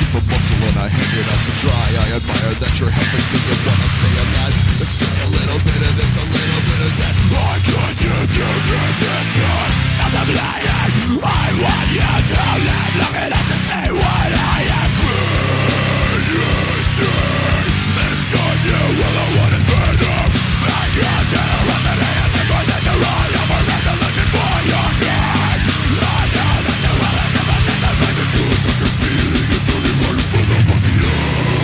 looking for muscle and I hang it out to dry. I admire that you're helping me and wanna stay alive. Let's try a little bit of this, a little bit of that. I could you do this time. Stop the lying. I want you to live long enough to say what I am creating. It's on you, all I want is freedom. And your generosity is the point that you're on. I'm a resolution for your God. I know that you will accept it, and make it cool so I can see it's only one motherfucking you.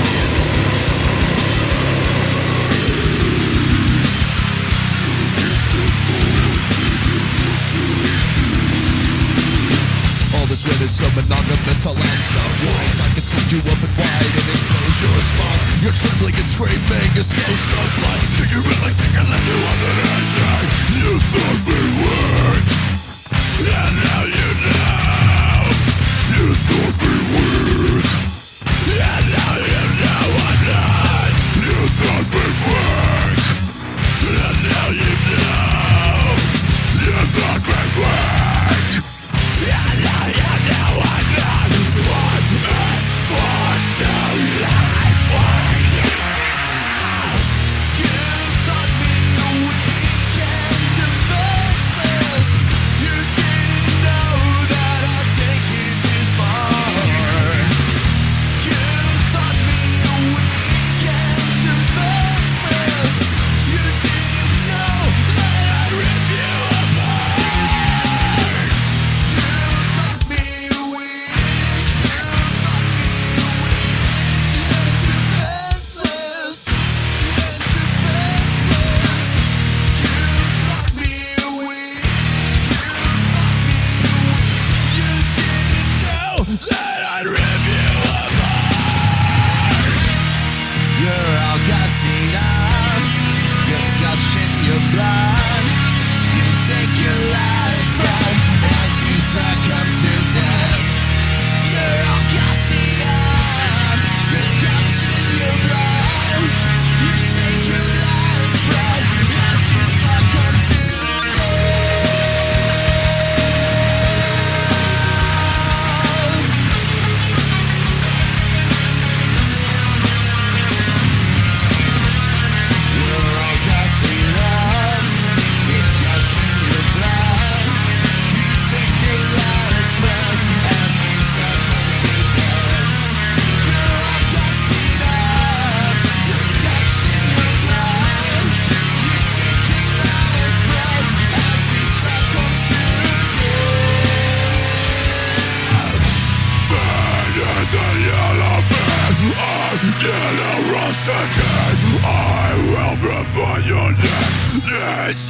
All this red is so monogamous, I'll answer wise. I can send you up and wide and expose your spine. Your trembling and screaming is so sublime. Do you really think I let you under the answer? You thought me weak, and now you know. You thought me weak, and now you know I'm not. You thought me weak, and now you know. You thought me weak, and now you know I'm not. What is for too late for you? You thought me weak and defenseless. You didn't know that I'd take it this far. You thought me weak and defenseless. You didn't know that I'd rip you apart. You thought me weak. You thought me weak and defenseless. And defenseless. You thought me weak. You didn't know that I'd rip you apart. You're all gussied up. You're gushing your blood. You take your last breath as you succumb to death. You're all gussied up. You're gushing your blood. You take your last breath as you succumb to death. You're all gussied up. You're gushing your blood. You take your last breath as you succumb to death. You're all gussied up. You're gushing your blood. You take your last breath as you succumb to death. Better than yellow man of generosity, I will provide your next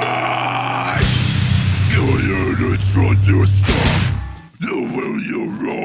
day. Do you destroy your stuff? Will you roll?